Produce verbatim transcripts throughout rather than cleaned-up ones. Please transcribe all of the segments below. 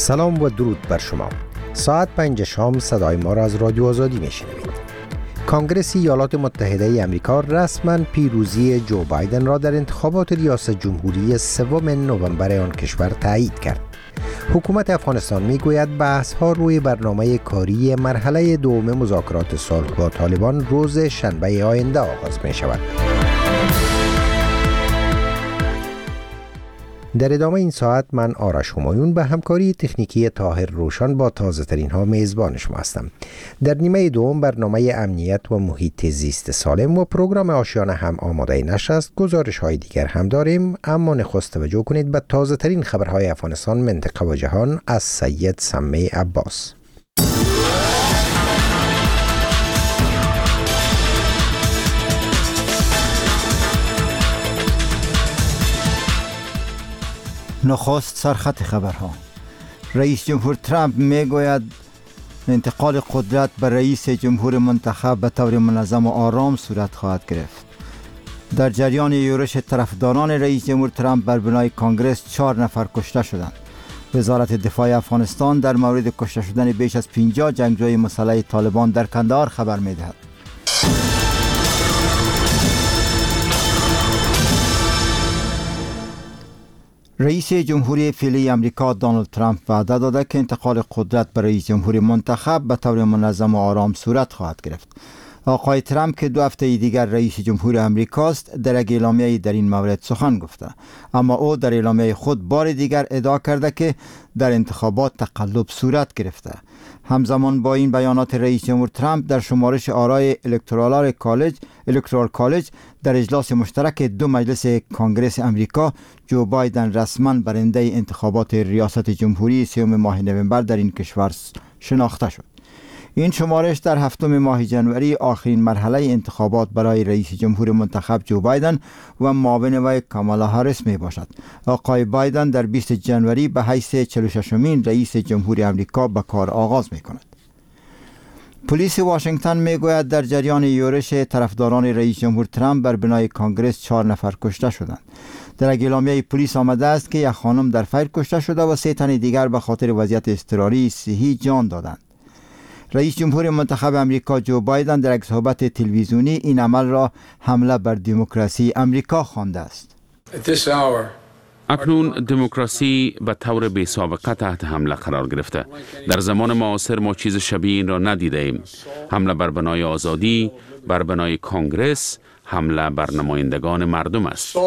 سلام و درود بر شما. ساعت پنج شام صدای ما را از رادیو آزادی میشنوید. کانگرس ایالات متحده ای آمریکا رسما پیروزی جو بایدن را در انتخابات ریاست جمهوری سوم نوامبر آن کشور تایید کرد. حکومت افغانستان میگوید بحث‌ها روی برنامه کاری مرحله دوم مذاکرات صلح با طالبان روز شنبه آینده آغاز می شود. در ادامه این ساعت من آرش همایون به همکاری تکنیکی طاهر روشن با تازه ترین ها میزبان شما هستم. در نیمه دوم برنامه امنیت و محیط زیست سالم و پروگرام آشیانه هم آماده نشر است. گزارش های دیگر هم داریم، اما نخست توجه کنید به تازه ترین خبرهای افغانستان، منطقه و جهان از سید سمی عباس. نخست سرخط خبرها. رئیس جمهور ترامپ میگوید انتقال قدرت به رئیس جمهور منتخب به طور منظم و آرام صورت خواهد گرفت. در جریان یورش طرفداران رئیس جمهور ترامپ بر بنای کانگرس چهار نفر کشته شدند. وزارت دفاع افغانستان در مورد کشته شدن بیش از پنجاه جنگجوی مسلح طالبان در کندهار خبر میدهد. رئیس جمهوری فعلی امریکا دونالد ترامپ وعده داده که انتقال قدرت به رئیس جمهور منتخب به طور منظم و آرام صورت خواهد گرفت. آقای ترامپ که دو هفته دیگر رئیس جمهور امریکاست در یک اعلامیه در این مورد سخن گفته، اما او در اعلامیه خود بار دیگر ادعا کرده که در انتخابات تقلب صورت گرفته. همزمان با این بیانات رئیس جمهور ترامپ در شمارش آرای الکترال کالج الکترال کالج در اجلاس مشترک دو مجلس کانگرس امریکا، جو بایدن رسما برنده انتخابات ریاست جمهوری سوم ماه نوامبر در این کشور شناخته شد. این شمارش در هفتم ماه جنوری آخرین مرحله انتخابات برای رئیس جمهور منتخب جو بایدن و معاون وی کامالا هاریس می باشد. آقای بایدن در بیست جنوری به حیث چهل و ششمین رئیس جمهور امریکا به کار آغاز می کند. پلیس واشنگتن می گوید در جریان یورش طرفداران رئیس جمهور ترامپ بر بنای کانگرس چهار نفر کشته شدند. در اعلامیه پلیس آمده است که یک خانم در فیر کشته شده و سه تن دیگر به خاطر وضعیت اضطراری صحی جان دادند. رئیس جمهور منتخب امریکا جو بایدن در یک صحبت تلویزیونی این عمل را حمله بر دموکراسی امریکا خوانده است. اکنون دموکراسی به طور بی سابقه تحت حمله قرار گرفته. در زمان معاصر ما چیز شبیه این را ندیده ایم. حمله بر بنای آزادی، بر بنای کانگرس، حمله بر نمایندگان مردم است.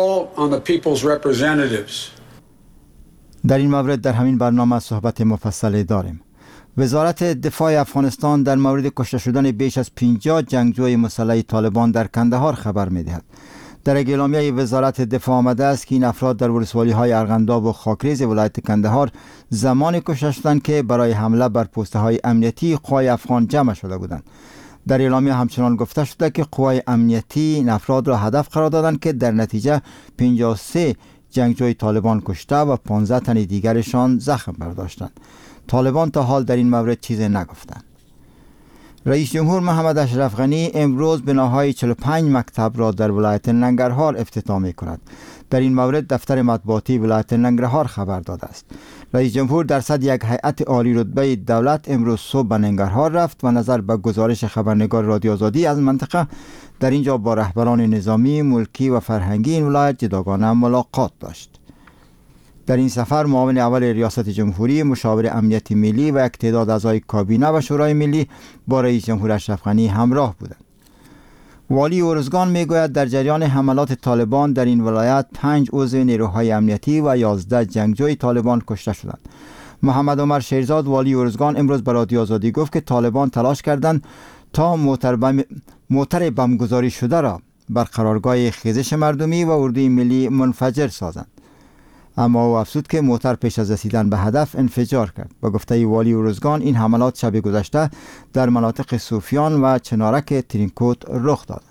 در این مورد در همین برنامه صحبت مفصلی داریم. وزارت دفاع افغانستان در مورد کشته شدن بیش از پنجاه جنگجوی مسلح طالبان در کندهار خبر می‌دهد. در اعلامیه وزارت دفاع آمده است که این افراد در ولسوالی‌های ارغنداب و خاکریز ولایت کندهار زمانی کشته شدند که برای حمله بر پست‌های امنیتی قوای افغان جمع شده بودند. در اعلامیه همچنان گفته شده که قوای امنیتی این افراد را هدف قرار دادند که در نتیجه پنجاه و سه جنگجوی طالبان کشته و پانزده تن دیگرشان زخم برداشتند. طالبان تا حال در این مورد چیزی نگفتند. رئیس جمهور محمد اشرف غنی امروز بناهای چهل و پنج مکتب را در ولایت ننگرهار افتتاح می کند. در این مورد دفتر مطبوعاتی ولایت ننگرهار خبر داده است. رئیس جمهور در صدر یک هیئت عالی رتبه دولت امروز صبح به ننگرهار رفت و نظر به گزارش خبرنگار رادیو آزادی از منطقه در اینجا با رهبران نظامی، ملکی و فرهنگی این ولایت جداگانه ملاقات داشت. در این سفر معاون اول ریاست جمهوری، مشاور امنیت ملی و یک تعداد اعضای کابینه و شورای ملی با رئیس جمهور اشرف غنی همراه بودند. والی ارزگان میگوید در جریان حملات طالبان در این ولایت پنج عضو نیروهای امنیتی و یازده جنگجوی طالبان کشته شدند. محمد عمر شیرزاد والی ارزگان امروز به رادیو آزادی گفت که طالبان تلاش کردند تا موتر بم موتر بمبگذاری شده را بر قرارگاه خیزش مردمی و اردوی ملی منفجر سازند. اما او افزود که موتر پیش از رسیدن به هدف انفجار کرد. با گفته والی ارزگان این حملات شب گذشته در مناطق صوفیان و چنارک ترینکوت رخ داد.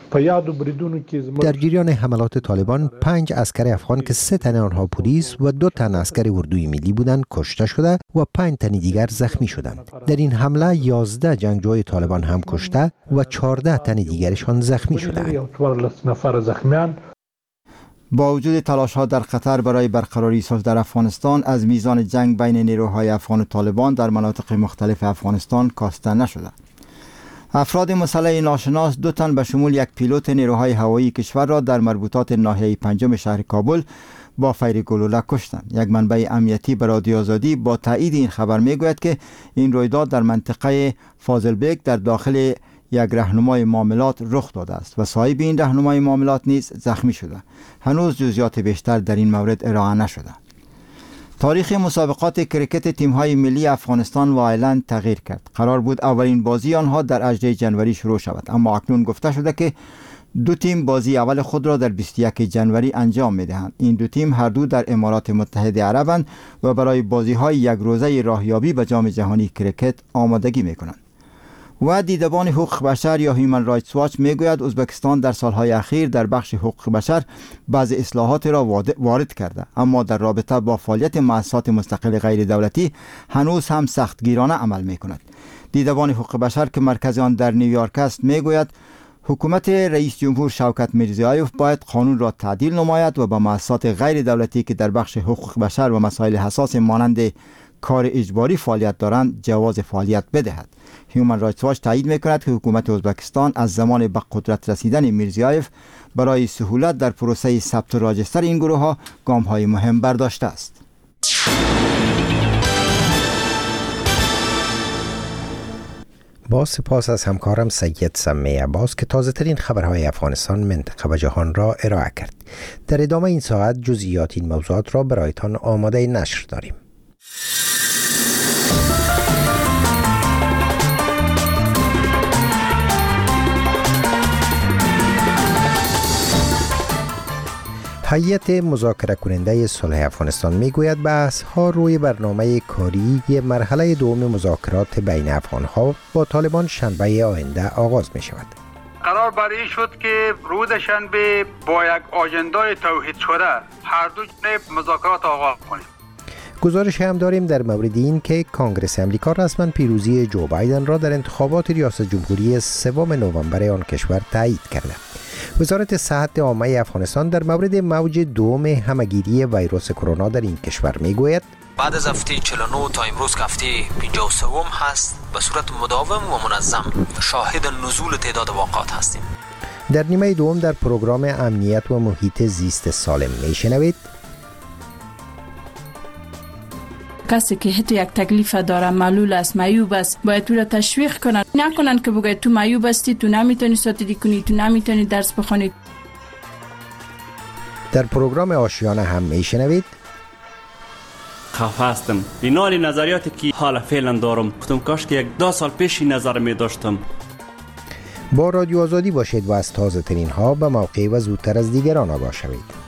در جریان حملات طالبان پنج عسکر افغان که سه تن آنها پلیس و دو تن عسکر اردوی ملی بودند کشته شده و پنج تن دیگر زخمی شدند. در این حمله یازده جنگجوی طالبان هم کشته و چهارده تن دیگرشان زخمی شدند. با وجود تلاش‌ها در قطر برای برقراری صلح در افغانستان، از میزان جنگ بین نیروهای افغان و طالبان در مناطق مختلف افغانستان کاسته نشده. افراد مسلح ناشناس دو تن به شمول یک پیلوت نیروهای هوایی کشور را در مربوطات ناحیه پنجم شهر کابل با فیر گلوله کشتند. یک منبع امنیتی به رادیو آزادی با تایید این خبر میگوید که این رویداد در منطقه فاضلبیگ در داخل یک راهنمای معاملات رخ داده است و صاحب این راهنمای معاملات نیز زخمی شده. هنوز جزئیات بیشتر در این مورد ارائه نشده. تاریخ مسابقات کرکت تیم‌های ملی افغانستان و آیرلند تغییر کرد. قرار بود اولین بازی آنها در هجدهم جنوری شروع شود، اما اکنون گفته شده که دو تیم بازی اول خود را در بیست و یکم جنوری انجام می‌دهند. این دو تیم هر دو در امارات متحده عربند و برای بازی‌های یک روزه راهیابی به جام جهانی کرکت آمادگی می‌کنند. و دیدبان حقوق بشر یا هیومن رایتس واچ میگوید ازبکستان در سالهای اخیر در بخش حقوق بشر بعض اصلاحات را وارد کرده، اما در رابطه با فعالیت مؤسسات مستقل غیر دولتی هنوز هم سختگیرانه عمل میکند. دیدبان حقوق بشر که مرکز آن در نیویورک است میگوید حکومت رئیس جمهور شوکت میرزیایوف باید قانون را تعدیل نماید و به مؤسسات غیر دولتی که در بخش حقوق بشر و مسائل حساس مانند کار اجباری فعالیت دارند جواز فعالیت بدهد. هیومن رایتس واچ تایید میکند که حکومت ازبکستان از زمان به قدرت رسیدن میرزیایف برای سهولت در پروسه ثبت و راجستر این گروه ها گام های مهم برداشته است. با سپاس از همکارم سید سمی عباس که تازه ترین خبرهای افغانستان، منطقه و جهان را ارائه کرد. در ادامه این ساعت جزئیات این موضوعات را برایتان آماده نشر داریم. هیئت مذاکره کننده صلح افغانستان میگوید بحث ها روی برنامه کاری مرحله دوم مذاکرات بین افغان ها با طالبان شنبه آینده آغاز می شود. قرار بر این شد که روز شنبه با یک آژندای توحید شده هر دو جانب مذاکرات آغاز کنیم. گزارش هم داریم در مورد این که کانگرس امریکا رسما پیروزی جو بایدن را در انتخابات ریاست جمهوری سوم نوامبر آن کشور تایید کرده. وزارت صحت عامه افغانستان در مورد موج دوم همهگیری ویروس کرونا در این کشور میگوید بعد از هفته چهل و نه تا امروز که هفته پنجاه و سه هست به صورت مداوم و منظم شاهد نزول تعداد واقعات هستیم. در نیمه دوم در پروگرام امنیت و محیط زیست سالم میشنوید کسی که حتی یک تکلیف داره، معلول است، معیوب است، باید تو را تشویق کنن، نکنن که بگه تو معیوب هستی، تو نمیتونی ساتیری کنی، تو نمیتونی درس بخونی. در پروگرام آشیانه هم میشنوید خفه هستم بنای نظریاتی که حالا فعلا دارم، گفتم کاش که یک دو سال پیش این نظر می داشتم. با رادیو آزادی باشید و از تازه ترین ها به موقع و زودتر از دیگران آگاه شوید.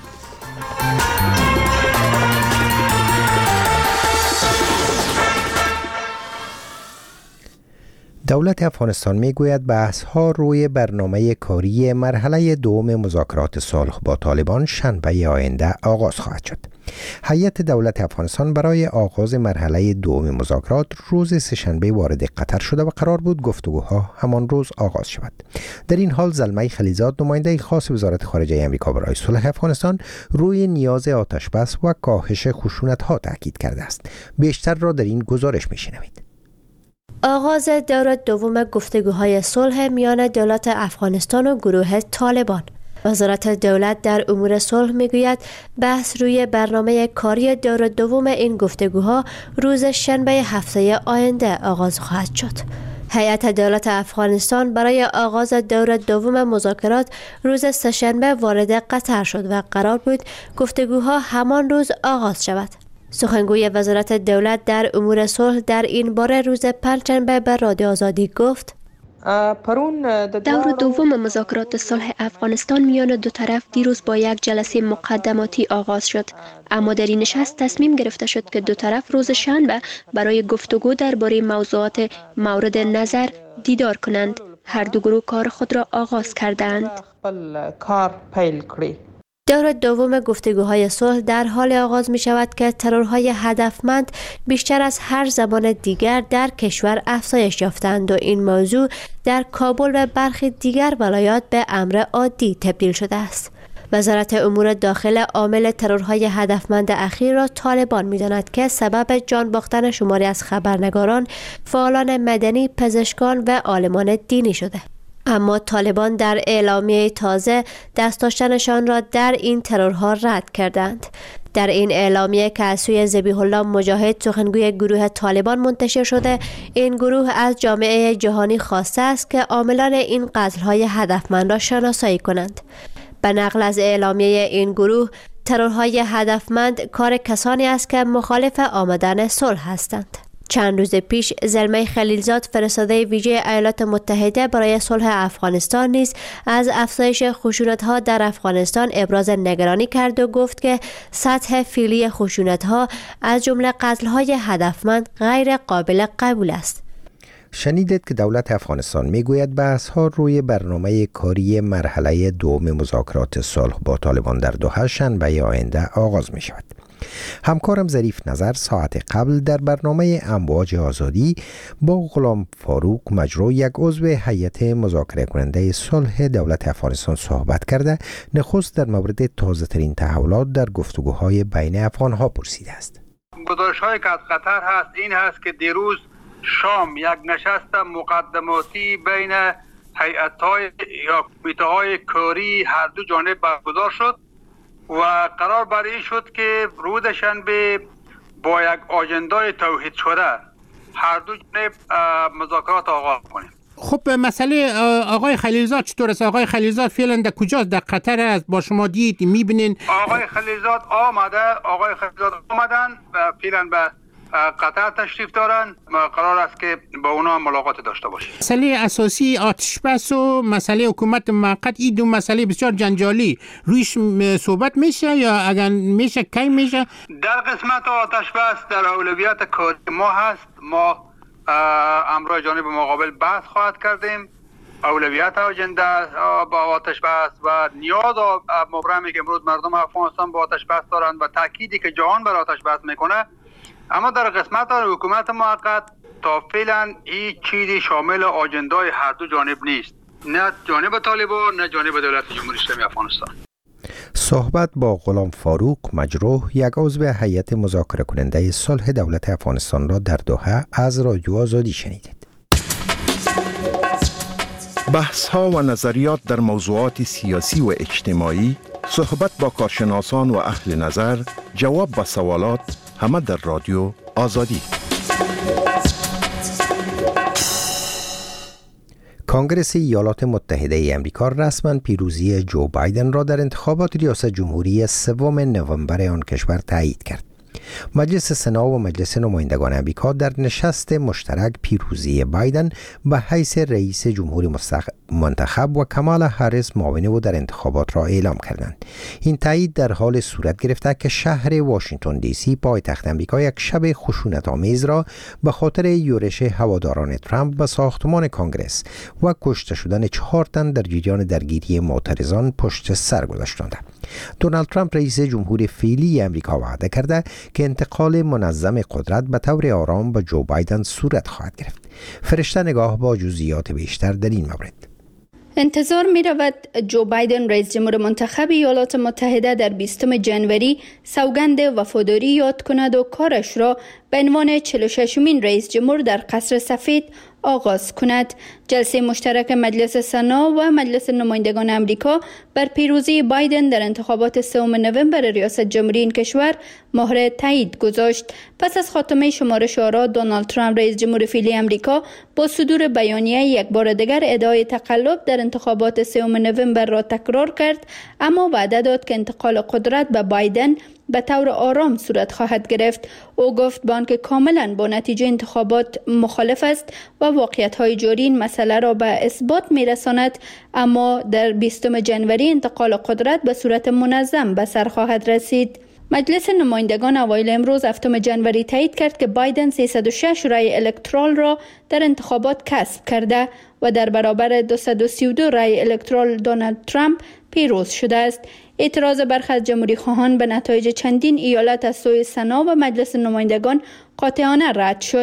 دولت افغانستان میگوید بحث ها روی برنامه کاری مرحله دوم مذاکرات صلح با طالبان شنبه آینده آغاز خواهد شد. هیئت دولت افغانستان برای آغاز مرحله دوم مذاکرات روز سه‌شنبه وارد قطر شده و قرار بود گفتگوها همان روز آغاز شود. در این حال زلمه خلیزاد، نماینده خاص وزارت خارجه آمریکا برای صلح افغانستان، روی نیاز آتشبس و کاهش خشونت‌ها تاکید کرده است. بیشتر را در این گزارش می‌شنوید. آغاز دور دوم گفتگوهای صلح میان دولت افغانستان و گروه طالبان. وزارت دولت در امور صلح میگوید بحث روی برنامه کاری دور دوم این گفتگوها روز شنبه هفته آینده آغاز خواهد شد. هیئت دولت افغانستان برای آغاز دور دوم مذاکرات روز سه‌شنبه وارد قطر شد و قرار بود گفتگوها همان روز آغاز شود. سخنگوی وزارت دولت در امور صلح در این باره روز پنجشنبه به رادیو آزادی گفت دور دوم مذاکرات صلح افغانستان میان دو طرف دیروز با یک جلسه مقدماتی آغاز شد، اما در این نشست تصمیم گرفته شد که دو طرف روز شنبه برای گفتگو درباره موضوعات مورد نظر دیدار کنند. هر دو گروه کار خود را آغاز کردند. دور دوم گفتگوهای صلح در حال آغاز می شود که ترورهای هدفمند بیشتر از هر زمان دیگر در کشور افزایش یافتند و این موضوع در کابل و برخی دیگر ولایات به امر عادی تبدیل شده است. وزارت امور داخل عامل ترورهای هدفمند اخیر را طالبان می‌داند که سبب جان باختن شماری از خبرنگاران، فعالان مدنی، پزشکان و عالمان دینی شده. اما طالبان در اعلامیه تازه دست داشتنشان را در این ترورها رد کردند. در این اعلامیه که از سوی ذبیح الله مجاهد سخنگوی گروه طالبان منتشر شده، این گروه از جامعه جهانی خواسته است که عاملان این قتل‌های هدفمند را شناسایی کنند. به نقل از اعلامیه این گروه، ترورهای هدفمند کار کسانی است که مخالف آمدن صلح هستند. چند روز پیش زلمه خلیلزاد، فرستاده ویژه ایالات متحده برای صلح افغانستان، نیز از افزایش خشونت‌ها در افغانستان ابراز نگرانی کرد و گفت که سطح فعلی خشونت‌ها از جمله قتل‌های هدفمند غیر قابل قبول است. شنیدید که دولت افغانستان میگوید بحث‌ها روی برنامه کاری مرحله دوم مذاکرات صلح با طالبان در دوحه شنبه آینده آغاز می شود. همکارم ظریف نظر ساعت قبل در برنامه امواج آزادی با غلام فاروق مجرو، یک عضو هیئت مذاکره کننده صلح دولت افغانستان، صحبت کرده نخست در مورد تازه ترین تحولات در گفتگوهای بین افغانها پرسیده است. گزارش‌هایی که از قطر هست این هست که دیروز شام یک نشست مقدماتی بین هیئت‌های یا کمیته‌های کاری هر دو جانب برگزار شد و قرار بر این شد که روز شنبه با یک آژندای توحید شده هر دو جانب مذاکرات آغاز کنیم. خب مسئله آقای خلیلزاد چطور است؟ آقای خلیلزاد فعلا در کجاست؟ در قطر است؟ با شما دید میبینین؟ آقای خلیلزاد آمده آقای خلیلزاد آمدن و فعلا به قطر تشریف دارن. قرار است که با اونا ملاقات داشته باشیم. مسئله اساسی آتش بس و مسئله حکومت موقت، این دو مسئله بسیار جنجالی، رویش صحبت میشه یا اگر میشه کی میشه؟ در قسمت آتش بس در اولویت کاری ما هست. ما امروز جانب مقابل بحث خواهد کردیم. اولویت آجنده با آتش بس و نیاز مبرمی که امروز مردم افغانستان با آتش بس دارند و تأکیدی که جهان بر آتش بس میکنه. اما در قسمت حکومت موقت تا فعلا هیچ چیزی شامل آجندای هر دو جانب نیست، نه جانب طالبان نه جانب دولت جمهوری اسلامی افغانستان. صحبت با غلام فاروق مجروح، یک عضو هیئت مذاکره کننده صلح دولت افغانستان را در دوحه از رادیو آزادی شنیدید. بحث ها و نظریات در موضوعات سیاسی و اجتماعی، صحبت با کارشناسان و اهل نظر، جواب به سوالات، همه در رادیو آزادی. کنگره ایالات متحده ای آمریکا رسما پیروزی جو بایدن را در انتخابات ریاست جمهوری سوم نوامبر آن کشور تایید کرد. مجلس سنا و مجلس نمایندگان آمریکا در نشست مشترک پیروزی بایدن به حیث رئیس جمهور منتخب و کامالا هریس معاون او در انتخابات را اعلام کردند. این تایید در حال صورت گرفته که شهر واشنگتن دی سی پایتخت آمریکا یک شب خشونت‌آمیز را به خاطر یورش هواداران ترامپ به ساختمان کنگره و کشته شدن چهار تن در جریان درگیری معترضان پشت سر گذاشتند. دونالد ترامپ رئیس جمهور فعلی آمریکا وعده کرده که انتقال منظم قدرت به طور آرام با جو بایدن صورت خواهد گرفت. فرشته نگاه با جزئیات بیشتر در این مورد. انتظار می رود جو بایدن رئیس جمهور منتخب ایالات متحده در بیستم جنوری سوگند وفاداری یاد کند و کارش را به عنوان چهل و ششمین رئیس جمهور در قصر سفید آغاز کند. جلسه مشترک مجلس سنا و مجلس نمایندگان آمریکا بر پیروزی بایدن در انتخابات سوم نوامبر ریاست جمهوری این کشور مهر تایید گذاشت. پس از خاتمه شمارش آرا، دونالد ترامپ رئیس جمهور فعلی آمریکا با صدور بیانیه یک بار دیگر ادعای تقلب در انتخابات سوم نوامبر را تکرار کرد، اما وعده داد که انتقال قدرت به بایدن به طور آرام صورت خواهد گرفت. او گفت با آنکه کاملا با نتیجه انتخابات مخالف است و واقعیت‌های جاری این مسئله را به اثبات می‌رساند، اما در بیستم جنوری انتقال قدرت به صورت منظم به سر خواهد رسید. مجلس نمایندگان اوایل امروز هفتم جنوری تایید کرد که بایدن سیصد و شش رای الکترال را در انتخابات کسب کرده و در برابر دویست و سی و دو رای الکترال دونالد ترامپ پیروز شده است. اعتراض برخی از جمهوری خواهان به نتایج چندین ایالت از سوی سنا و مجلس نمایندگان قاطعانه رد شد.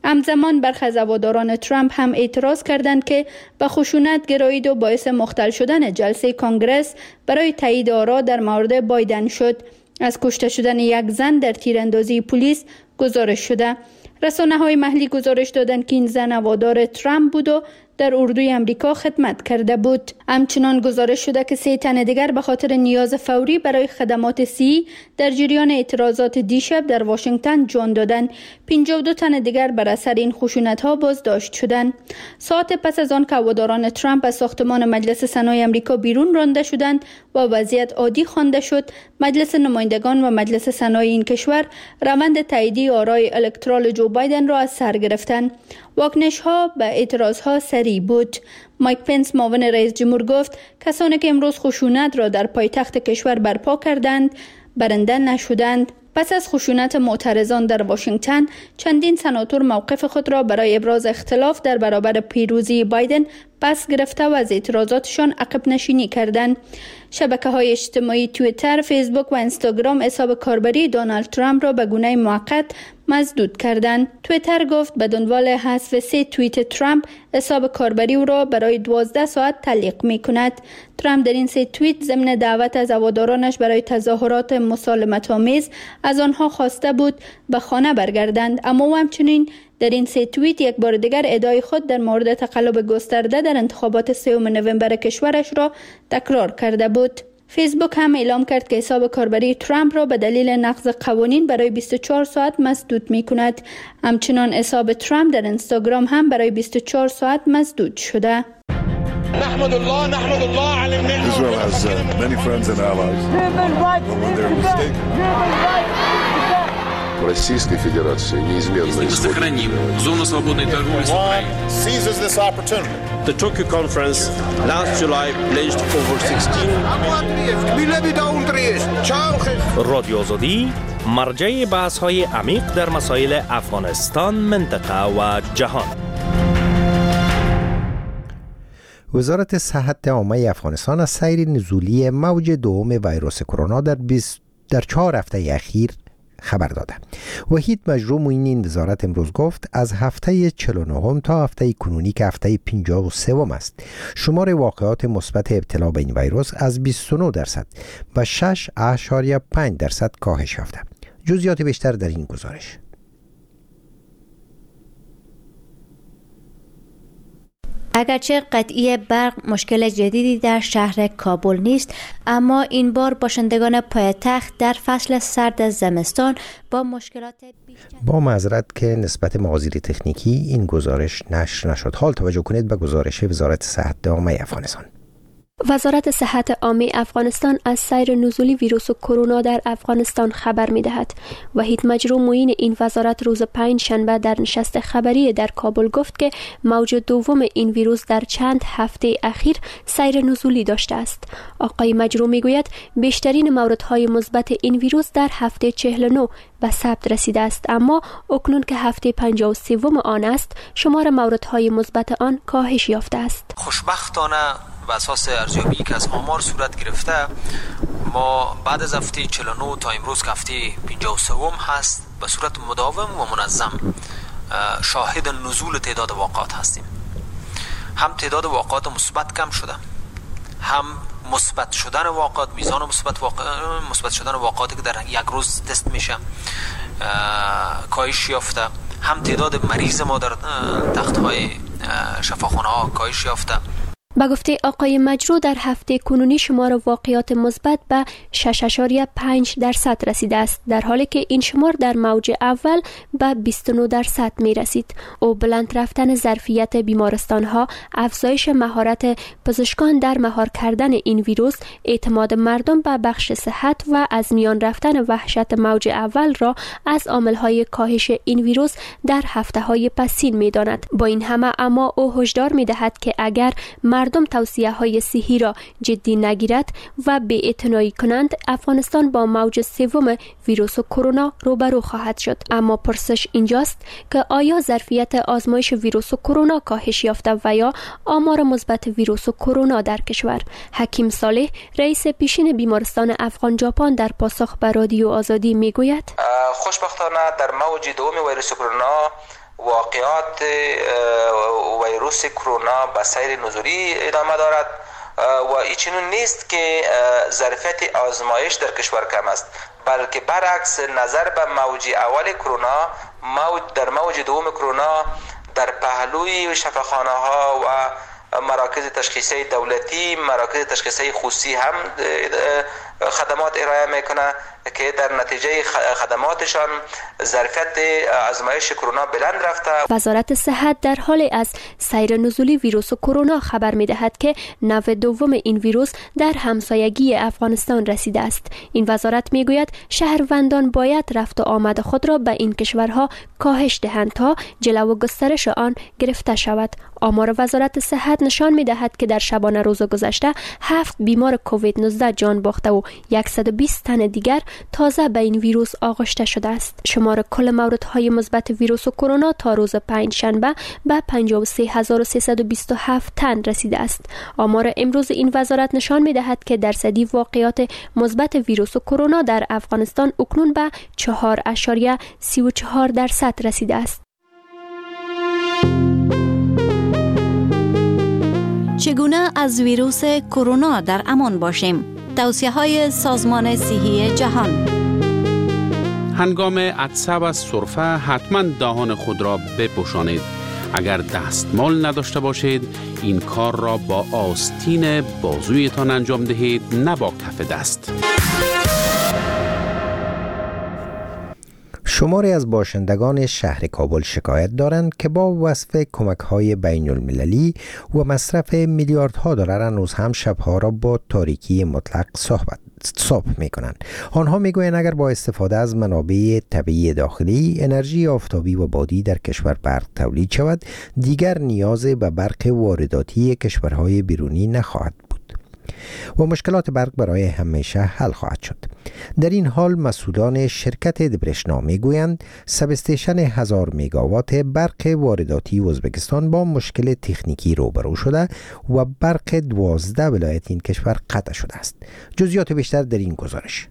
همزمان برخی از هواداران ترامپ هم اعتراض کردند که به خشونت گرایید و باعث مختل شدن جلسه کنگرس برای تایید آرا در مورد بایدن شد. از کشته شدن یک زن در تیراندازی پلیس گزارش شده. رسانه‌های محلی گزارش دادند که این زن هوادار ترامپ بود و در اردوی امریکا خدمت کرده بود. همچنان گزارش شده که سه تن دیگر به خاطر نیاز فوری برای خدمات صحی در جریان اعتراضات دیشب در واشنگتن جان دادند. پنجاه و دو تن دیگر بر اثر این خشونت‌ها بازداشت شدند. ساعت پس از آن که هواداران ترامپ از ساختمان مجلس سنای امریکا بیرون رانده شدند و وضعیت عادی خوانده شد، مجلس نمایندگان و مجلس سنای این کشور روند تاییدی آرای الکترال جو بایدن را از سر گرفتند. واکنش‌ها به اعتراض‌ها سریع بود. مایک پنس معاون رئیس جمهور گفت کسانی که امروز خشونت را در پایتخت کشور برپا کردند برنده نشدند. پس از خشونت معترضان در واشنگتن، چندین سناتور موقف خود را برای ابراز اختلاف در برابر پیروزی بایدن پس گرفته و از اعتراضاتشان عقب نشینی کردند. شبکه‌های اجتماعی توییتر، فیسبوک و اینستاگرام حساب کاربری دونالد ترامپ را به گونه موقت مسدود کردند. توییتر گفت به دنبال حذف سه توییت ترامپ حساب کاربری او را برای دوازده ساعت تعلیق می‌کند. ترامپ در این سه توییت ضمن دعوت از هوادارانش برای تظاهرات مسالمت‌آمیز از آنها خواسته بود به خانه برگردند، اما او همچنین در این سه توییت یک بار دیگر ادعای خود در مورد تقلب گسترده در انتخابات سوم نوامبر کشورش را تکرار کرده بود. فیسبوک هم اعلام کرد که حساب کاربری ترامپ را به دلیل نقض قوانین برای بیست و چهار ساعت مسدود می کند. همچنان حساب ترامپ در اینستاگرام هم برای بیست و چهار ساعت مسدود شده. نحمد الله نحمد الله على النعمة. Israel has uh, many friends and allies. But when they're mistaken. Российской Федерации неизменно сохраним зону свободной торговли с Украиной. Seizes this opportunity. The Tokyo conference last July pledged over sixteen رادیو آزادی مرجع بحث‌های عمیق در مسائل افغانستان، منطقه و جهان. وزارت صحت عامه افغانستان از سیر نزولی موج دوم ویروس کرونا در در چهار هفته اخیر خبر داده. وحید مجروح معین این وزارت امروز گفت از هفته چهل و نه تا هفته کنونی که هفته پنجاه و سه است، شمار واقعات مثبت ابتلا به این ویروس از بیست و نه درصد و شش اشاریه پنج درصد کاهش یافته. جزئیات بیشتر در این گزارش. اگرچه قطعی برق مشکل جدیدی در شهر کابل نیست، اما این بار باشندگان پایتخت در فصل سرد زمستان با مشکلات بیشتر. با معذرت که نسبت معاذیر تکنیکی این گزارش نشر نشد. حال توجه کنید به گزارش وزارت صحت عامه افغانستان. وزارت صحت عامه افغانستان از سیر نزولی ویروس کرونا در افغانستان خبر می‌دهد. وحید مجروح معین این وزارت روز پنج شنبه در نشست خبری در کابل گفت که موج دوم این ویروس در چند هفته اخیر سیر نزولی داشته است. آقای مجروح میگوید بیشترین موردهای مثبت این ویروس در هفته چهل و نه به ثبت رسیده است، اما اکنون که هفته پنجاه و سه آن است، شمار موردهای مثبت آن کاهش یافته است. خوشبختانه و اساس ارزیابی که از آمار صورت گرفته، ما بعد از هفته چهل و نه تا امروز که هفته پنجاه و سه هست، به صورت مداوم و منظم شاهد نزول تعداد واقعات هستیم. هم تعداد واقعات مثبت کم شده، هم مثبت شدن واقعات، میزان مثبت واقع... مثبت شدن واقعاتی که در یک روز تست میشه کاهش یافته، هم تعداد مریض ما در تخت‌های شفاخانه ها کاهش یافته. با گفته آقای مجروح در هفته کنونی شمار واقعات مثبت به شش و پنج درصد رسیده است، در حالی که این شمار در موج اول به بیست و نه درصد می رسید. او بلند رفتن ظرفیت بیمارستان ها، افزایش مهارت پزشکان در مهار کردن این ویروس، اعتماد مردم به بخش صحت و از میان رفتن وحشت موج اول را از عامل های کاهش این ویروس در هفته های پسین می داند. با این همه اما او هشدار می دهد که اگر مردم توصیه های صحی را جدی نگیرد و بی‌اعتنایی کنند، افغانستان با موج سوم ویروس کرونا روبرو خواهد شد. اما پرسش اینجاست که آیا ظرفیت آزمایش ویروس کرونا کاهش یافته و یا آمار مثبت ویروس کرونا در کشور؟ حکیم صالح، رئیس پیشین بیمارستان افغان ژاپن، در پاسخ به رادیو آزادی میگوید: خوشبختانه در موج دوم ویروس کرونا واقعات ویروس کرونا به سیر نزولی ادامه دارد و ایچنون نیست که ظرفیت آزمایش در کشور کم است، بلکه برعکس نظر به موج اول کرونا، موج در موج دوم کرونا در پهلوی شفاخانه ها و مراکز تشخیصی دولتی، مراکز تشخیصی خصوصی هم خدمات ارائه میکنه که در نتیجه خدماتشان ظرفیت آزمایش کرونا بلند رفته. وزارت صحت در حال از سیر نزولی ویروس کرونا خبر می‌دهد که نوع دوم این ویروس در همسایگی افغانستان رسیده است. این وزارت میگوید شهروندان باید رفت و آمد خود را به این کشورها کاهش دهند تا جلو گسترش آن گرفته شود. آمار وزارت صحت نشان می‌دهد که در شبانه روز گذشته هفت بیمار کووید نوزده جان باخته و صد و بیست تن دیگر تازه به این ویروس آغشته شده است. شمار کل موردهای مثبت ویروس کرونا تا روز پنجشنبه به پنجاه و سه هزار و سیصد و بیست و هفت تن رسیده است. آمار امروز این وزارت نشان می‌دهد که درصدی واقعات مثبت ویروس کرونا در افغانستان اکنون به چهار اشاریه سی و چهار درصد رسیده است. چگونه از ویروس کرونا در امان باشیم؟ توصیه‌های سازمان صحی جهان. هنگام عطسه و سرفه حتما دهان خود را بپوشانید. اگر دستمال نداشته باشید این کار را با آستین بازویتان انجام دهید، نه با کف دست. شماری از باشندگان شهر کابل شکایت دارند که با وصف کمک‌های بین المللی و مصرف میلیاردها دلار هنوز هم شبها را با تاریکی مطلق صحبت صبح می کنند. آنها می گویند اگر با استفاده از منابع طبیعی داخلی، انرژی آفتابی و بادی در کشور برق تولید شود، دیگر نیاز به برق وارداتی کشورهای بیرونی نخواهد بود و مشکلات برق برای همیشه حل خواهد شد. در این حال مسئولان شرکت دبرشنا می گویند سب استیشن هزار میگاوات برق وارداتی ازبکستان با مشکل تکنیکی روبرو شده و برق دوازده ولایت این کشور قطع شده است. جزئیات بیشتر در این گزارش.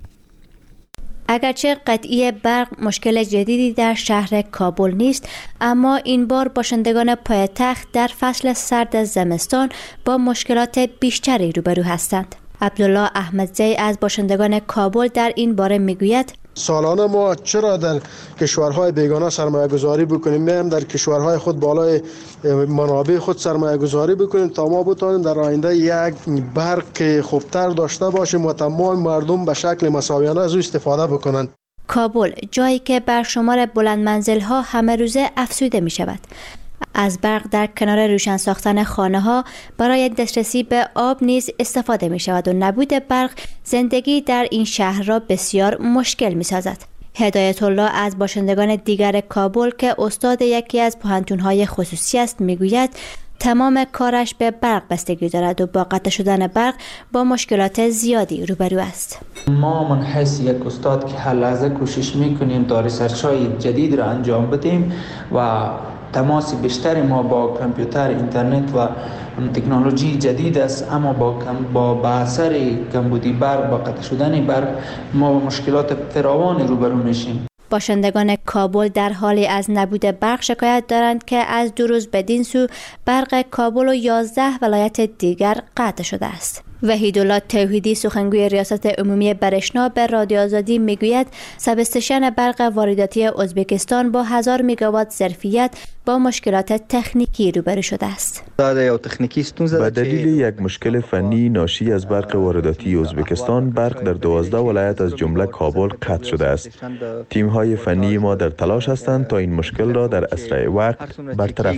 اگرچه قطعی برق مشکل جدیدی در شهر کابل نیست، اما این بار باشندگان پایتخت در فصل سرد زمستان با مشکلات بیشتری روبرو هستند. عبدالله احمدزی از باشندگان کابل در این باره میگوید سالانه ما چرا در کشورهای بیگانه سرمایه گذاری بکنیم، میم در کشورهای خود بالای منابع خود سرمایه گذاری بکنیم تا ما بتوانیم در آینده یک برق خوبتر داشته باشیم و تمام مردم به شکل مساویانه از او استفاده بکنند. کابل جایی که بر شمار بلند منزل ها همه روزه افزوده می شود. از برق در کنار روشن ساختن خانه ها برای دسترسی به آب نیز استفاده می شود و نبود برق زندگی در این شهر را بسیار مشکل می سازد. هدایت الله از باشندگان دیگر کابل که استاد یکی از پوهنتون‌های خصوصی است می گوید تمام کارش به برق بستگی دارد و با قطع شدن برق با مشکلات زیادی روبرو است. ما من حیث یک استاد که هر لحظه کوشش میکنیم تا ریسرچ‌های جدید را انجام بدیم و تماس بیشتر ما با کامپیوتر، اینترنت و تکنولوژی جدید است، اما با با به اثر کمبودی برق، با قطع شدن برق ما با مشکلات فراوانی روبرو میشیم. باشندگان کابل در حالی از نبود برق شکایت دارند که از دو روز بدین سو برق کابل و یازده ولایت دیگر قطع شده است. وحیدالله توحیدی سخنگوی ریاست عمومی برشنا به رادیو آزادی میگوید سب استیشن برق وارداتی ازبکستان با هزار میگاوات ظرفیت با مشکلات تکنیکی روبرو شده است. به دلیل یک مشکل فنی ناشی از برق وارداتی ازبکستان، برق در دوازده ولایت از جمله کابل قطع شده است. تیم‌های فنی ما در تلاش هستند تا این مشکل را در اسرع وقت برطرف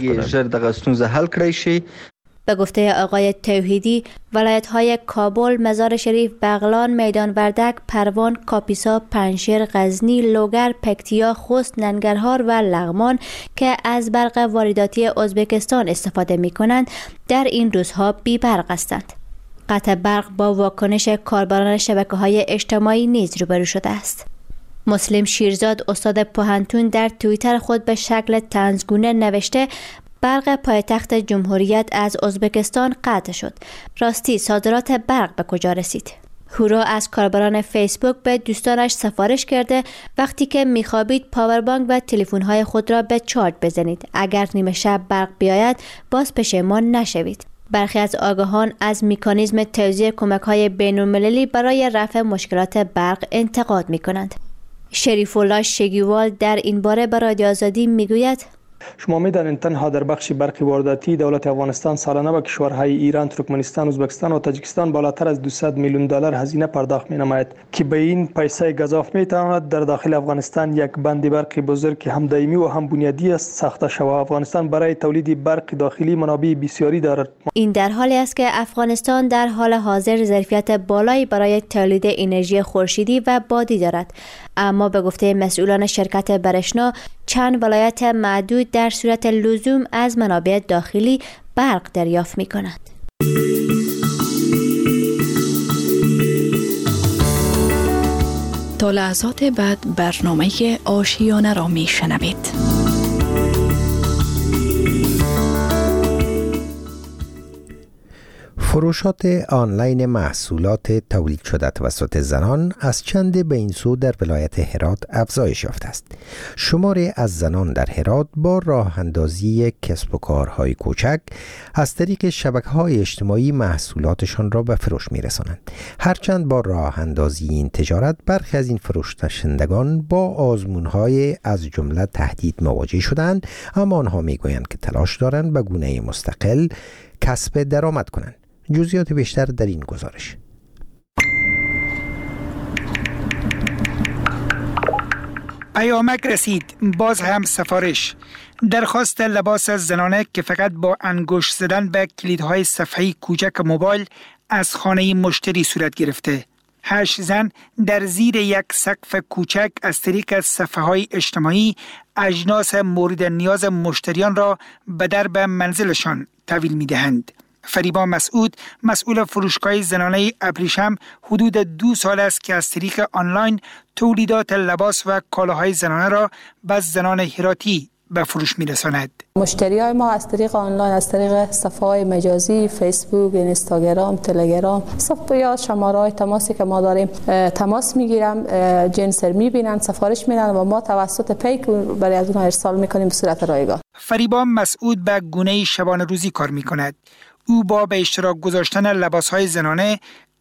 کنند. به گفته آقای توحیدی، ولایت‌های کابل، مزار شریف، بغلان، میدان وردک، پروان، کاپیسا، پنشیر، غزنی، لوگر، پکتیا، خوست، ننگرهار و لغمان که از برق وارداتی ازبکستان استفاده می‌کنند، در این روزها بی برق هستند. قطع برق با واکنش کاربران شبکه‌های اجتماعی نیز روبرو شده است. مسلم شیرزاد استاد پوهنتون در توییتر خود به شکل طنزگونه نوشته برق پایتخت جمهوریت از ازبکستان قطع شد. راستی صادرات برق به کجا رسید؟ هورا از کاربران فیسبوک به دوستانش سفارش کرده وقتی که میخوابید پاوربانک و تلفن‌های خود را به چارج بزنید. اگر نیمه شب برق بیاید باز پشیمان نشوید. برخی از آگاهان از مکانیزم توزیع کمک‌های بین‌المللی برای رفع مشکلات برق انتقاد می‌کنند. شریف الله شگیوال در این باره به رادیو آزادی میگوید: شما می‌دانید تنها در بخش برق وارداتی دولت افغانستان سالانه به کشورهای ایران، ترکمنستان، ازبکستان و تاجیکستان بالاتر از دویست میلیون دلار هزینه پرداخت می‌نماید که به این پیسه گزاف می‌تواند در داخل افغانستان یک بند برق بزرگ که هم دائمی و هم بنیادی است ساخته شود. افغانستان برای تولید برق داخلی منابع بسیاری دارد. این در حالی است که افغانستان در حال حاضر ظرفیت بالایی برای تولید انرژی خورشیدی و بادی دارد، اما به گفته مسئولان شرکت برشنا چند ولایت معدود در صورت لزوم از منابع داخلی برق دریافت می کنند. تا لحظات بعد برنامه آشیانه را می شنوید. فروشات آنلاین محصولات تولید شده توسط زنان از چند به این سو در ولایت هرات افزایش یافته است. شماری از زنان در هرات با راه اندازی کسب و کارهای کوچک از طریق شبکه‌های اجتماعی محصولاتشان را به فروش می‌رسانند. هرچند با راه اندازی این تجارت برخی از این فروشندگان با آزمون‌های از جمله تهدید مواجه شدند، اما آنها می‌گویند که تلاش دارند به گونه مستقل کسب درآمد کنند. جزئیات بیشتر در این گزارش. پیامک رسید، باز هم سفارش. درخواست لباس زنانه که فقط با انگشت زدن به کلیدهای صفحه کوچک موبایل از خانه مشتری صورت گرفته. هشت زن در زیر یک سقف کوچک از طریق صفحه‌های اجتماعی اجناس مورد نیاز مشتریان را به درب منزلشان تحویل می‌دهند. فریبا مسعود، مسئول فروشگاه زنانه ابریشم، حدود دو سال است که از طریق آنلاین تولیدات لباس و کالاهای زنانه را به زنان هراتی به فروش می‌رساند. مشتریای ما از طریق آنلاین، از طریق صفحه‌های مجازی، فیسبوک، اینستاگرام، تلگرام، صفحه یا شماره‌های تماسی که ما داریم تماس می‌گیرن، جنس رو می‌بینن، سفارش میدن و ما توسط پیک برای از اونها ارسال می‌کنیم به صورت رایگان. فریبا مسعود به گونه شبانه روزی کار می‌کند. او با به اشتراک گذاشتن لباس‌های زنانه،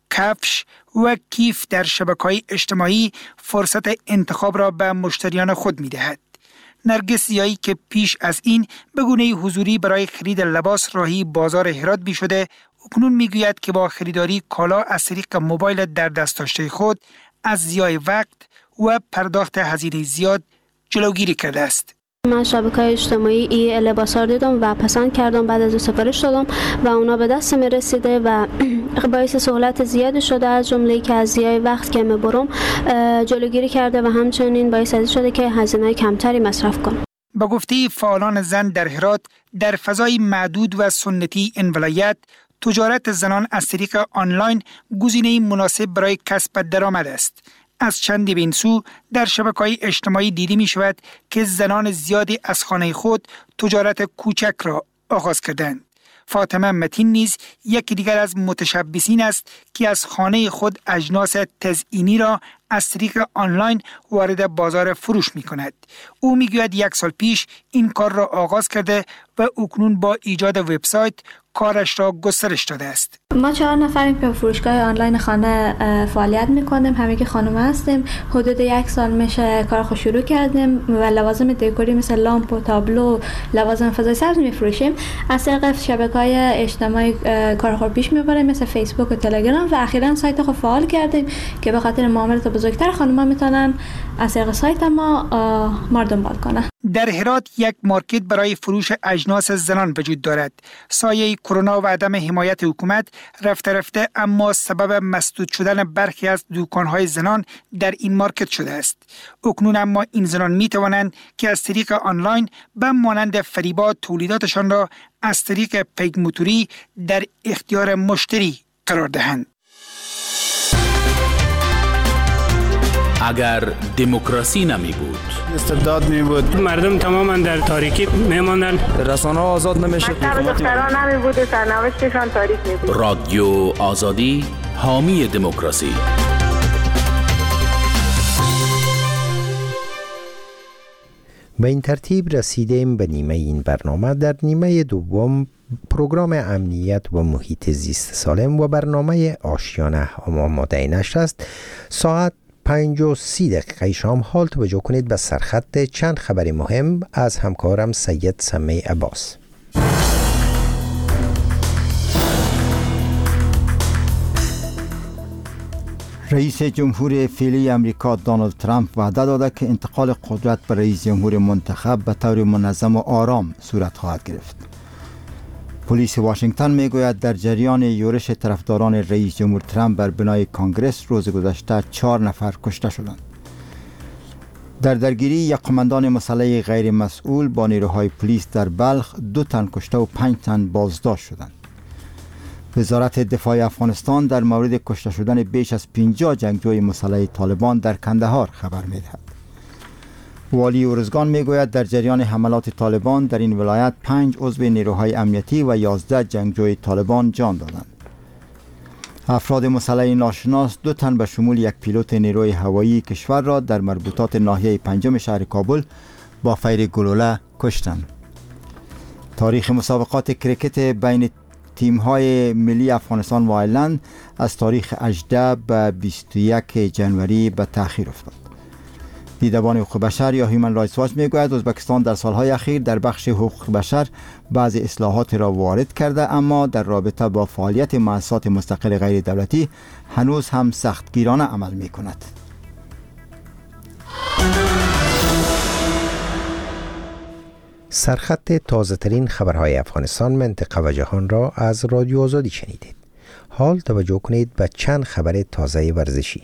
کفش و کیف در شبکه‌های اجتماعی فرصت انتخاب را به مشتریان خود می‌دهد. نرگس زیایی که پیش از این به گونه حضوری برای خرید لباس راهی بازار هرات بی شده، اکنون میگوید که با خریداری کالا از طریق موبایل در دست داشته خود از ضیاع وقت و پرداخت هزینه زیاد جلوگیری کرده است. من شبکه‌های اجتماعی ای لباسا رو دیدم و پسند کردم، بعد از سفارش دادم و اونا به دست می رسیده و باعث سهولت زیادی شده، از جمله که از ضیاع وقت که میبرم جلوگیری کرده و همچنین باعث از شده که هزینه کمتری مصرف کنم. با گفته فعالان زن در هرات، در فضای معدود و سنتی این ولایت، تجارت زنان از طریق آنلاین گزینه مناسب برای کسب درآمد است. از چندی به این سو در شبکه‌های اجتماعی دیده می شود که زنان زیادی از خانه خود تجارت کوچک را آغاز کردند. فاطمه متین نیز یکی دیگر از متشبثین است که از خانه خود اجناس تزئینی را از طریق آنلاین وارد بازار فروش می کند. او می گوید یک سال پیش این کار را آغاز کرده و اکنون با ایجاد وبسایت کارش را گسترش داده است. ما چهار نفریم که فروشگاه آنلاین خانه فعالیت میکنیم، همه که خانم هستیم. حدود یک سال میشه کار خود شروع کردیم و لوازم دکوری مثل لامپ و تابلو، لوازم فضای سبز میفروشیم. از طریق شبکه‌های اجتماعی کار خود پیش میبریم مثل فیسبوک و تلگرام و اخیراً سایت خود فعال کردیم که به خاطر معاملات بزرگتر خانم‌ها میتونن از طریق سایت ما ما دنبال کنن. در هرات یک مارکت برای فروش اجناس زنان وجود دارد. سایه کرونا و عدم حمایت حکومت رفته رفته اما سبب مسدود شدن برخی از دکان‌های زنان در این مارکت شده است. اکنون اما این زنان می توانند که از طریق آنلاین به مانند فریبا تولیداتشان را از طریق پیک موتوری در اختیار مشتری قرار دهند. اگر دموکراسی نمی بود، استبداد می بود، مردم تماما در تاریکی می ماندن، رسانه آزاد نمی شد، مکتب دختران نمی بود و سرنوشتشان تاریک می بود. رادیو آزادی حامی دموکراسی. به این ترتیب رسیدیم به نیمه این برنامه. در نیمه دوم پروگرام امنیت و محیط زیست سالم و برنامه آشیانه آماده نشر است. ساعت پنج و سی دقیقه شام حال توجه کنید به سرخط چند خبر مهم از همکارم سید سمی عباس. رئیس جمهور فعلی امریکا دونالد ترامپ وعده داده که انتقال قدرت به رئیس جمهور منتخب به طور منظم و آرام صورت خواهد گرفت. پلیس واشنگتن میگوید در جریان یورش طرفداران رئیس جمهور ترامپ بر بنای کانگرس روز گذشته چهار نفر کشته شدند. در درگیری یک قماندان مسلح غیر مسئول با نیروهای پلیس در بلخ دو تن کشته و پنج تن بازداشت شدند. وزارت دفاع افغانستان در مورد کشته شدن بیش از پنجاه جنگجوی مسلح طالبان در کندهار خبر می‌دهد. والی ارزگان میگوید در جریان حملات طالبان در این ولایت پنج عضو نیروهای امنیتی و یازده جنگجوی طالبان جان دادند. افراد مسلح ناشناس دو تن به شمول یک پیلوت نیروی هوایی کشور را در مربوطات ناحیه پنجم شهر کابل با فیر گلوله کشتند. تاریخ مسابقات کرکت بین تیم‌های ملی افغانستان و آیرلند از تاریخ هجده به بیست و یک جنوری به تأخیر افتاد. دیدبان حقوق بشر یا هیومن رایتس واچ میگوید ازبکستان در سالهای اخیر در بخش حقوق بشر بعضی اصلاحات را وارد کرده، اما در رابطه با فعالیت مؤسسات مستقل غیر دولتی هنوز هم سختگیرانه عمل می کند. سرخط تازه ترین خبرهای افغانستان، منطقه و جهان را از رادیو آزادی شنیدید. حال توجه کنید به چند خبر تازه ورزشی.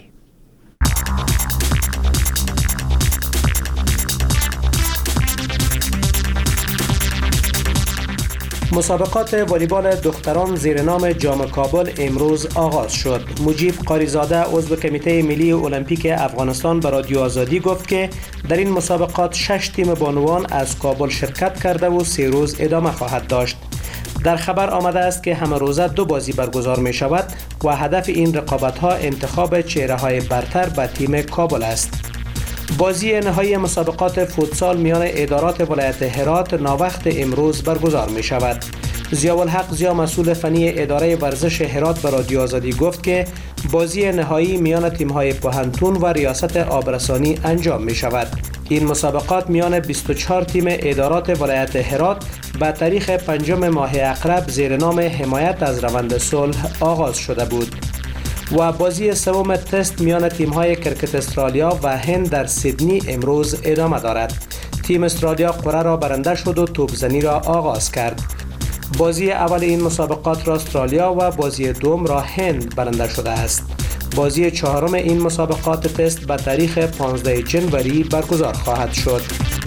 مسابقات والیبال دختران زیر نام جام کابل امروز آغاز شد. مجیب قاریزاده عضو کمیته ملی المپیک افغانستان به رادیو آزادی گفت که در این مسابقات شش تیم بانوان از کابل شرکت کرده و سه روز ادامه خواهد داشت. در خبر آمده است که همه روزه دو بازی برگزار می شود و هدف این رقابت ها انتخاب چهره های برتر به تیم کابل است. بازی نهایی مسابقات فوتسال میان ادارات ولایت هرات ناوقت امروز برگزار می شود. ضیاءالحق زیا مسئول فنی اداره ورزش هرات به رادیو آزادی گفت که بازی نهایی میان تیم‌های پوهنتون و ریاست آبرسانی انجام می شود. این مسابقات میان بیست و چهار تیم ادارات ولایت هرات به تاریخ پنجم ماه عقرب زیر نام حمایت از روند صلح آغاز شده بود. و بازی سوم تست میان تیم‌های کرکت استرالیا و هند در سیدنی امروز ادامه دارد. تیم استرالیا قرعه را برنده شد و توپزنی را آغاز کرد. بازی اول این مسابقات را استرالیا و بازی دوم را هند برنده شده است. بازی چهارم این مسابقات تست به تاریخ پانزده جنوری برگزار خواهد شد.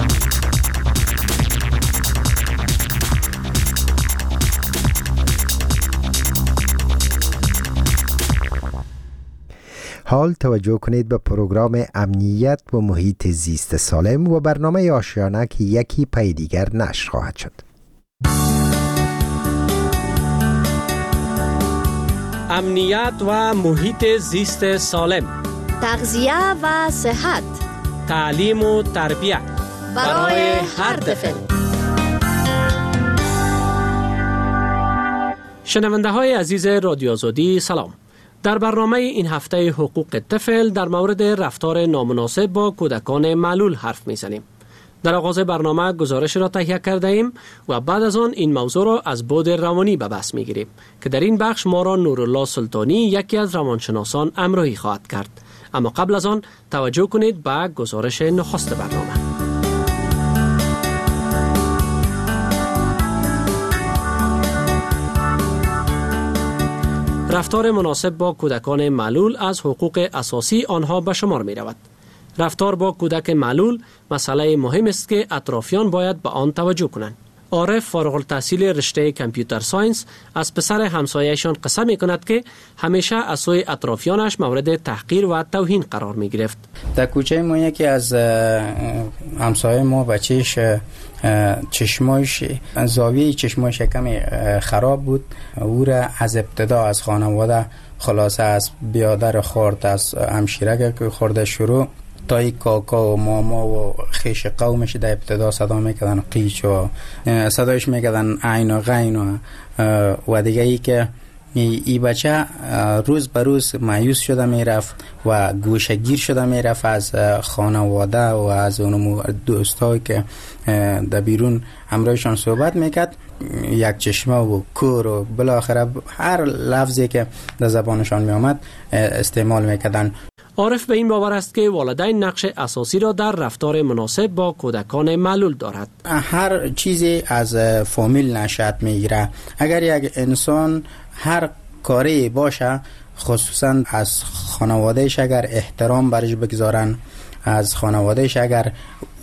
حال توجه کنید به پروگرام امنیت و محیط زیست سالم و برنامه آشیانه که یکی پی دیگر نشر خواهد شد. امنیت و محیط زیست سالم، تغذیه و صحت، تعلیم و تربیت برای هر طفل. شنونده های عزیز رادیو آزادی سلام. در برنامه این هفته حقوق طفل در مورد رفتار نامناسب با کودکان معلول حرف میزنیم. در آغاز برنامه گزارش را تهیه کرده ایم و بعد از آن این موضوع را از بعد روانی به بحث میگیریم که در این بخش ما را نورالله سلطانی یکی از روانشناسان همراهی خواهد کرد. اما قبل از آن توجه کنید به گزارش نخست برنامه. رفتار مناسب با کودکان معلول از حقوق اساسی آنها به شمار می رود. رفتار با کودک معلول مسئله مهم است که اطرافیان باید به آن توجه کنند. عارف فارغ التحصیل رشته کامپیوتر ساینس از پسر همسایه‌شان قصه می کند که همیشه از سوی اطرافیانش مورد تحقیر و توهین قرار می گرفت. در کوچه ما یکی از همسایه ما بچهش چشمایش زاویه چشمایش کمی خراب بود. او را از ابتدا از خانواده خلاصه از بیادر خورد، از همشیره که خورده شروع تا ای کاکا و ماما و خیش قومش در ابتدا صدا میکردن قیچ و صدایش میکردن عین و غین و, و دیگه ای که ای بچه روز به روز مایوس شده میرفت و گوشگیر شده میرفت از خانواده و از اون دوستایی که در بیرون همراهشان صحبت میکرد. یک چشمه و کور و بالاخره هر لفظی که در زبانشان میامد استعمال میکردن. عارف به این باور است که والدین نقش اساسی را در رفتار مناسب با کودکان معلول دارد. هر چیزی از فامیل نشأت میگیره. اگر یک انسان هر کاری باشه، خصوصا از خانوادهش اگر احترام برش بگذارن، از خانوادهش اگر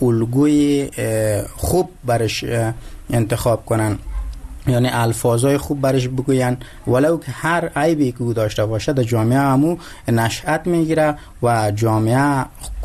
الگوی خوب برش انتخاب کنن، یعنی الفاظای خوب برش بگوین، ولو که هر عیبی که او داشته باشه در جامعه همو نشأت میگیره و جامعه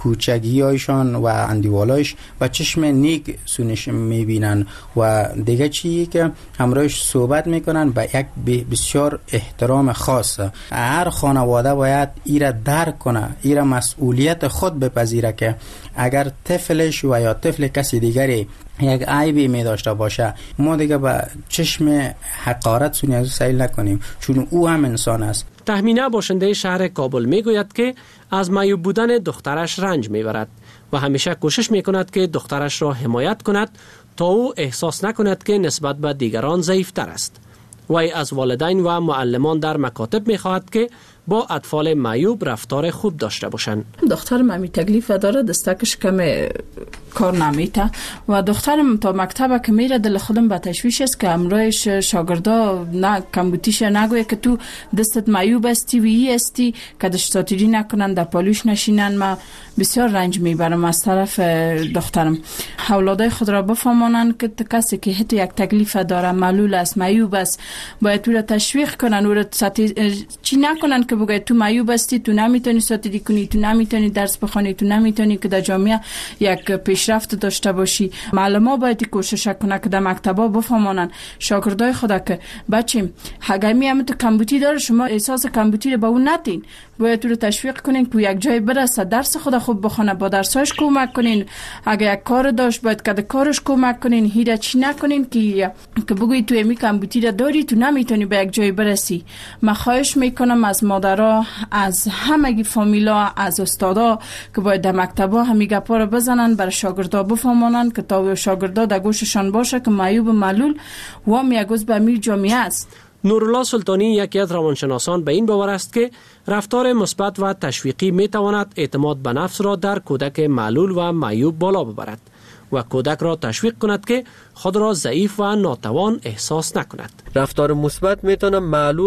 کوچگیایشان و اندیوالایش و چشم نیک سونش میبینن و دیگه چیزی که همراهش صحبت میکنن با یک بسیار احترام خاص. هر خانواده باید ایره درک کنه، ایره مسئولیت خود بپذیره که اگر طفلش و یا طفل کسی دیگری یک عیبی می داشته باشه، ما دیگه با چشم حقارت سونی از سیل نکنیم، چون او هم انسان است. تهمینه باشنده شهر کابل می گوید که از معیوب بودن دخترش رنج می برد و همیشه کوشش می کند که دخترش را حمایت کند تا او احساس نکند که نسبت به دیگران ضعیفتر است. وی از والدین و معلمان در مکاتب می خواهد که با اطفال معیوب رفتار خوب داشته باشند. دخترم همی تکلیف داره، دستکش کم کار نمیته و دخترم تا مکتب که میره دل خودم به تشویش است که امروز شاگردا نه کمبوتیش نگویه که تو دستت معیوب استی و ای استی که دشتاتیری نکنن در پالوش نشینن. ما بسیار رنج میبرم از طرف دخترم. اولادای خود را بفهمانن که کسی که حتی یک تکلیف داره، معلول است، معیوب است، باید تو را تشویق کنن، او را چی نکنن که بگه تو معیوب هستی، تو نمیتونی ساتیری کنی، تو نمیتونی درس بخونی، تو نمیتونی که در جامعه یک پیشرفت داشته باشی. معلما باید کوشش کنه که در مکتبا بفهمانن شاگردای خدا که بچه اگر میام تو کمبوتی داره، شما احساس کمبوتی رو به اون ندین، باید تو رو تشویق کنین که یک جای برسه، درس خدا خوب بخونه، با درساش کمک کنین. اگر یک کار داشت باید که کارش کمک کنین، هیچ چی نکنین که که بگوی تو امی کمبوتی رو داری، تو نمیتونی به یک جای برسی. من خواهش میکنم از مادرها، از همگی فامیلا، از استادا که باید در مکتبا همین گپا رو بزنن، برای شاگردا بفهمونن که تا شاگردا در گوششان باشه که معیوب معلول و میگوز به امیر جامعه است. نورالله سلطانی یکی از روانشناسان به این باور است که رفتار مثبت و تشویقی می تواند اعتماد به نفس را در کودک معلول و معیوب بالا ببرد و کودک را تشویق کند که خود را ضعیف و ناتوان احساس نکند. رفتار مثبت می تواند معلول